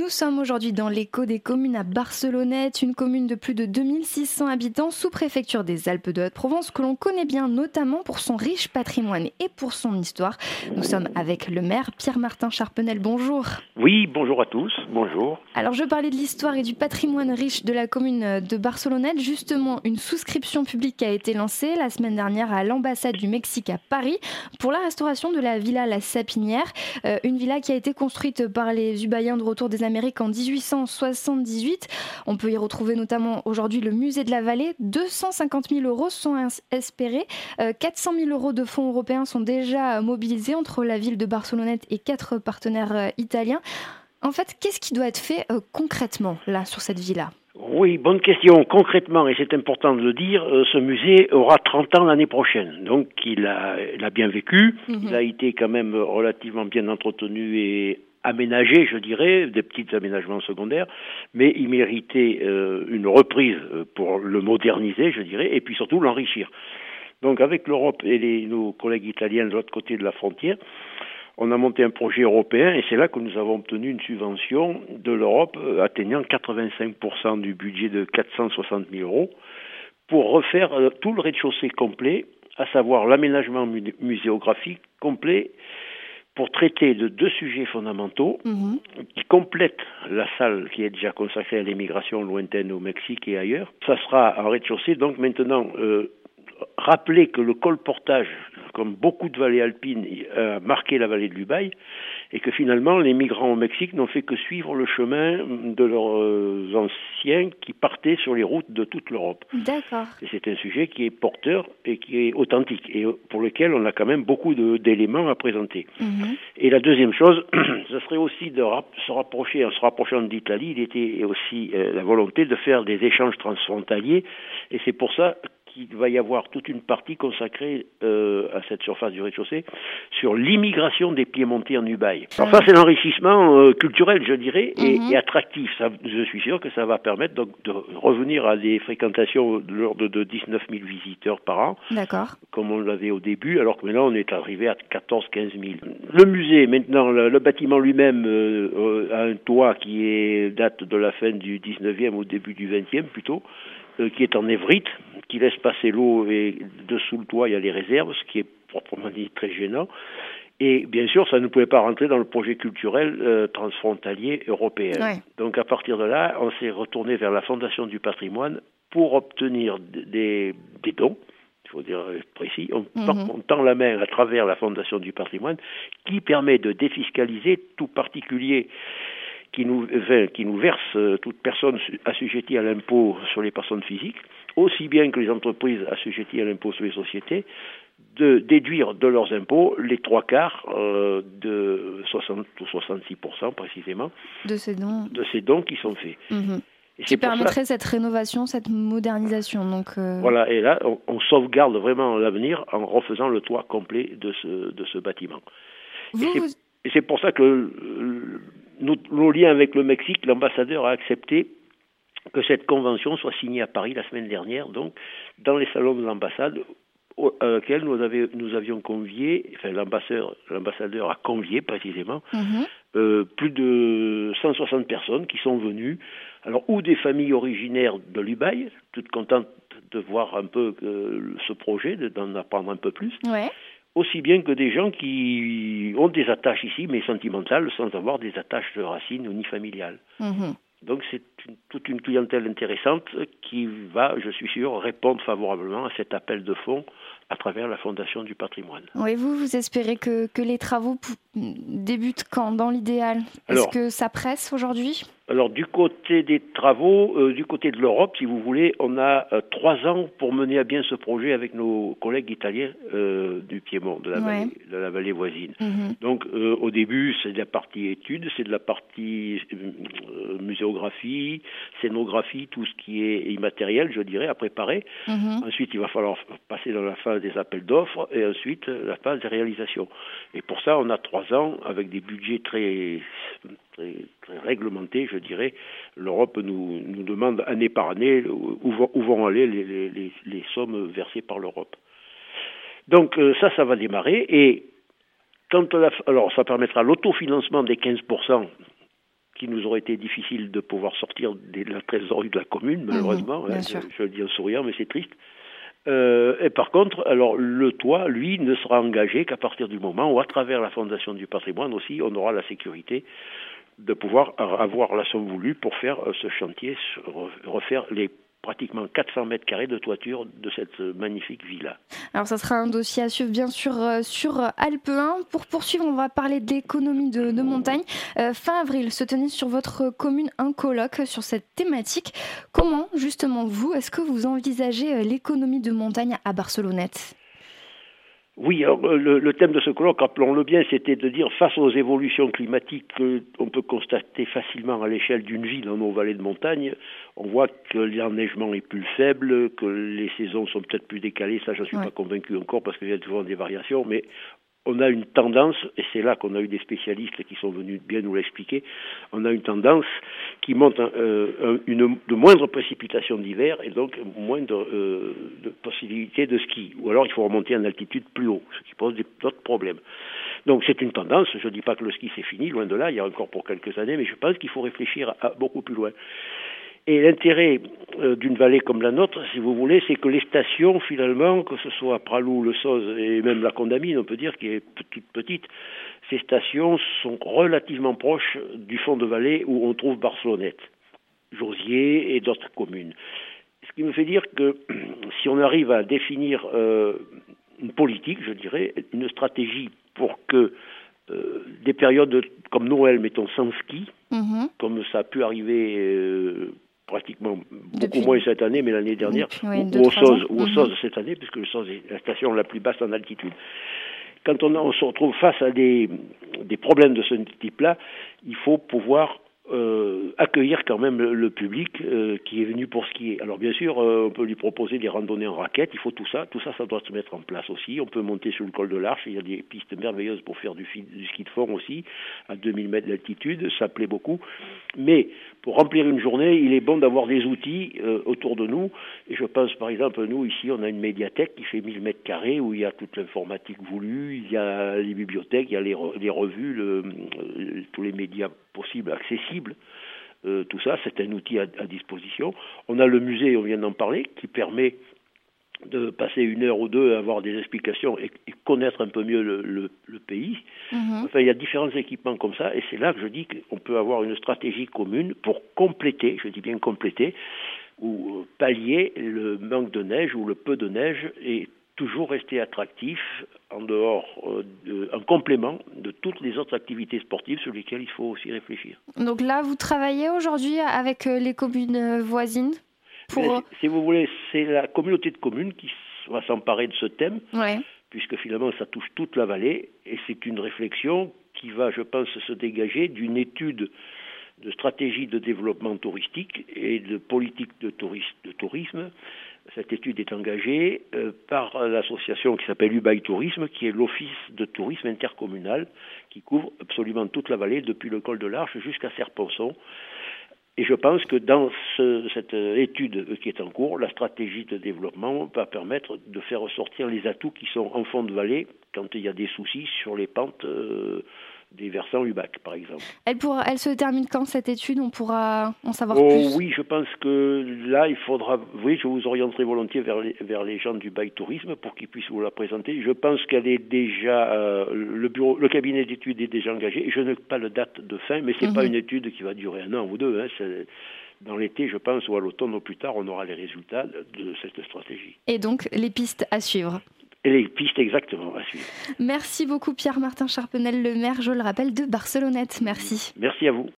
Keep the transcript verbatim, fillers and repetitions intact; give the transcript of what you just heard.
Nous sommes aujourd'hui dans l'écho des communes à Barcelonnette, une commune de plus de deux mille six cents habitants, sous-préfecture des Alpes de Haute-Provence, que l'on connaît bien notamment pour son riche patrimoine et pour son histoire. Nous sommes avec le maire Pierre-Martin Charpenel. Bonjour. Oui, bonjour à tous. Bonjour. Alors je parlais de l'histoire et du patrimoine riche de la commune de Barcelonnette. Justement, une souscription publique a été lancée la semaine dernière à l'ambassade du Mexique à Paris pour la restauration de la villa La Sapinière, euh, une villa qui a été construite par les Ubayens de retour des Amériques en dix-huit cent soixante-dix-huit. On peut y retrouver notamment aujourd'hui le musée de la Vallée. deux cent cinquante mille euros sont espérés. Euh, quatre cent mille euros de fonds européens sont déjà mobilisés entre la ville de Barcelonnette et quatre partenaires euh, italiens. En fait, qu'est-ce qui doit être fait euh, concrètement là sur cette villa ? Oui, bonne question. Concrètement, et c'est important de le dire, euh, ce musée aura trente ans l'année prochaine. Donc, il a, il a bien vécu. Mm-hmm. Il a été quand même relativement bien entretenu et aménagé, je dirais, des petits aménagements secondaires, mais il méritait euh, une reprise pour le moderniser, je dirais, et puis surtout l'enrichir. Donc, avec l'Europe et les, nos collègues italiens de l'autre côté de la frontière, on a monté un projet européen et c'est là que nous avons obtenu une subvention de l'Europe atteignant quatre-vingt-cinq pour cent du budget de quatre cent soixante mille euros pour refaire tout le rez-de-chaussée complet, à savoir l'aménagement muséographique complet pour traiter de deux sujets fondamentaux mmh. qui complètent la salle qui est déjà consacrée à l'émigration lointaine au Mexique et ailleurs. Ça sera en rez-de-chaussée, donc maintenant... Euh, Rappelez que le colportage, comme beaucoup de vallées alpines, a marqué la vallée de l'Ubaye et que finalement les migrants au Mexique n'ont fait que suivre le chemin de leurs anciens qui partaient sur les routes de toute l'Europe. D'accord. Et c'est un sujet qui est porteur et qui est authentique et pour lequel on a quand même beaucoup de, d'éléments à présenter. Mmh. Et la deuxième chose, ce serait aussi de rap- se rapprocher, en se rapprochant d'Italie, il était aussi euh, la volonté de faire des échanges transfrontaliers et c'est pour ça qu'il va y avoir toute une partie consacrée euh, à cette surface du rez-de-chaussée sur l'immigration des Piémontais en Ubaye. Alors ça, c'est l'enrichissement euh, culturel, je dirais, et, mm-hmm. et attractif. Ça, je suis sûr que ça va permettre donc de revenir à des fréquentations de l'ordre de dix-neuf mille visiteurs par an, D'accord. comme on l'avait au début, alors que maintenant on est arrivé à quatorze à quinze mille. Le musée, maintenant, le, le bâtiment lui-même euh, a un toit qui est, date de la fin du dix-neuvième au début du vingtième plutôt, euh, qui est en évrite, qui laisse passer l'eau et dessous le toit il y a les réserves, ce qui est proprement dit très gênant. Et bien sûr, ça ne pouvait pas rentrer dans le projet culturel euh, transfrontalier européen. Ouais. Donc à partir de là, on s'est retourné vers la Fondation du patrimoine pour obtenir des, des dons. Il faut dire précis, on, mm-hmm. on tend la main à travers la Fondation du patrimoine qui permet de défiscaliser tout particulier qui nous, enfin, qui nous verse euh, toute personne assujettie à l'impôt sur les personnes physiques, aussi bien que les entreprises assujetties à l'impôt sur les sociétés, de déduire de leurs impôts les trois quarts euh, de soixante ou soixante-six pour cent précisément de ces dons, de ces dons qui sont faits. Mmh. Et qui permettrait ça... cette rénovation, cette modernisation. Donc euh... Voilà, et là, on, on sauvegarde vraiment l'avenir en refaisant le toit complet de ce, de ce bâtiment. Vous, et, c'est, vous... et c'est pour ça que euh, nos, nos liens avec le Mexique, l'ambassadeur a accepté que cette convention soit signée à Paris la semaine dernière, donc dans les salons de l'ambassade, auxquels nous, avait, nous avions convié, enfin l'ambassadeur, l'ambassadeur a convié précisément, mm-hmm. euh, plus de cent soixante personnes qui sont venues, alors ou des familles originaires de l'Ubaye, toutes contentes de voir un peu euh, ce projet, d'en apprendre un peu plus, ouais. aussi bien que des gens qui ont des attaches ici, mais sentimentales, sans avoir des attaches de racines ni familiales. Mm-hmm. Donc c'est une, toute une clientèle intéressante qui va, je suis sûr, répondre favorablement à cet appel de fonds à travers la Fondation du patrimoine. Oui, vous, vous espérez que, que les travaux p- débutent quand, dans l'idéal ? Est-ce alors, que ça presse aujourd'hui ? Alors du côté des travaux, euh, du côté de l'Europe, si vous voulez, on a euh, trois ans pour mener à bien ce projet avec nos collègues italiens euh, du Piémont, de la, ouais. vallée, de la vallée voisine. Mm-hmm. Donc euh, au début, c'est de la partie études, c'est de la partie euh, muséographie, scénographie, tout ce qui est immatériel, je dirais, à préparer. Mm-hmm. Ensuite, il va falloir passer dans la phase des appels d'offres et ensuite la phase des réalisations. Et pour ça, on a trois ans avec des budgets très... Très, très réglementé, je dirais. L'Europe nous, nous demande année par année où vont, où vont aller les, les, les sommes versées par l'Europe. Donc euh, ça, ça va démarrer. Et quand la, alors ça permettra l'autofinancement des quinze pour cent qui nous aurait été difficile de pouvoir sortir de la trésorerie de la commune, malheureusement. Mmh, hein, je, je le dis en souriant, mais c'est triste. Euh, et par contre, alors le toit, lui, ne sera engagé qu'à partir du moment où, à travers la Fondation du patrimoine aussi, on aura la sécurité de pouvoir avoir la somme voulue pour faire euh, ce chantier, refaire les pratiquement quatre cents mètres carrés de toiture de cette magnifique villa. Alors ça sera un dossier à suivre bien sûr euh, sur Alpe un. Pour poursuivre, on va parler d'économie de, de montagne. Euh, fin avril se tenait sur votre commune un colloque sur cette thématique. Comment justement vous, est-ce que vous envisagez l'économie de montagne à Barcelonnette ? Oui, alors le, le thème de ce colloque, rappelons-le bien, c'était de dire face aux évolutions climatiques qu'on peut constater facilement à l'échelle d'une ville dans nos vallées de montagne, on voit que l'enneigement est plus faible, que les saisons sont peut-être plus décalées, ça je ne suis ouais. pas convaincu encore parce qu'il y a souvent des variations, mais on a une tendance, et c'est là qu'on a eu des spécialistes qui sont venus bien nous l'expliquer, on a une tendance qui monte euh, une, de moindres précipitations d'hiver et donc moins de, euh, de possibilités de ski. Ou alors il faut remonter en altitude plus haut, ce qui pose d'autres problèmes. Donc c'est une tendance, je ne dis pas que le ski c'est fini, loin de là, il y a encore pour quelques années, mais je pense qu'il faut réfléchir à, à beaucoup plus loin. Et l'intérêt euh, d'une vallée comme la nôtre, si vous voulez, c'est que les stations, finalement, que ce soit Pralou, Le Soz et même la Condamine, on peut dire, qui est petite, petite, ces stations sont relativement proches du fond de vallée où on trouve Barcelonnette, Josier et d'autres communes. Ce qui me fait dire que si on arrive à définir euh, une politique, je dirais, une stratégie pour que euh, des périodes comme Noël, mettons, sans ski, mmh. comme ça a pu arriver euh, pratiquement beaucoup Depuis... moins cette année, mais l'année dernière, Depuis, ouais, ou, ou au Soz, ou au Soz mmh. cette année, puisque le Soz est la station la plus basse en altitude. Quand on, on se retrouve face à des, des problèmes de ce type-là, il faut pouvoir euh, accueillir quand même le, le public euh, qui est venu pour skier. Alors bien sûr, euh, on peut lui proposer des randonnées en raquette, il faut tout ça, tout ça, ça doit se mettre en place aussi. On peut monter sur le col de l'Arche, il y a des pistes merveilleuses pour faire du, du ski de fond aussi, à deux mille mètres d'altitude, ça plaît beaucoup. Mais pour remplir une journée, il est bon d'avoir des outils euh, autour de nous. Et je pense par exemple, nous ici, on a une médiathèque qui fait mille mètres carrés où il y a toute l'informatique voulue, il y a les bibliothèques, il y a les, re, les revues, le, le, tous les médias possibles, accessibles. Euh, tout ça, c'est un outil à, à disposition. On a le musée, on vient d'en parler, qui permet de passer une heure ou deux à avoir des explications et, et connaître un peu mieux le, le, le pays. Mmh. Enfin, il y a différents équipements comme ça, et c'est là que je dis qu'on peut avoir une stratégie commune pour compléter, je dis bien compléter, ou pallier le manque de neige ou le peu de neige et toujours rester attractif en dehors, euh, de, en complément de toutes les autres activités sportives sur lesquelles il faut aussi réfléchir. Donc là, vous travaillez aujourd'hui avec les communes voisines pour... si, si vous voulez, c'est la communauté de communes qui va s'emparer de ce thème, ouais. puisque finalement ça touche toute la vallée, et c'est une réflexion qui va, je pense, se dégager d'une étude de stratégie de développement touristique et de politique de, tourisme, de tourisme. Cette étude est engagée euh, par l'association qui s'appelle Ubaï Tourisme, qui est l'office de tourisme intercommunal, qui couvre absolument toute la vallée, depuis le col de l'Arche jusqu'à Serponçon. Et je pense que dans ce, cette étude qui est en cours, la stratégie de développement va permettre de faire ressortir les atouts qui sont en fond de vallée quand il y a des soucis sur les pentes euh, des versants Ubac, par exemple. Elle, pourra, elle se termine quand, cette étude ? On pourra en savoir oh, plus ? Oui, je pense que là, il faudra... Oui, je vous orienterai volontiers vers les, vers les gens du Bail Tourisme pour qu'ils puissent vous la présenter. Je pense qu'elle est déjà... Euh, le bureau, le cabinet d'études est déjà engagé. Je n'ai pas de date de fin, mais ce n'est mm-hmm. pas une étude qui va durer un an ou deux. Hein, c'est... Dans l'été, je pense, ou à l'automne ou plus tard, on aura les résultats de cette stratégie. Et donc, les pistes à suivre ? Et les pistes exactement à suivre. Merci beaucoup Pierre-Martin Charpenel, le maire, je le rappelle, de Barcelonnette. Merci. Merci à vous.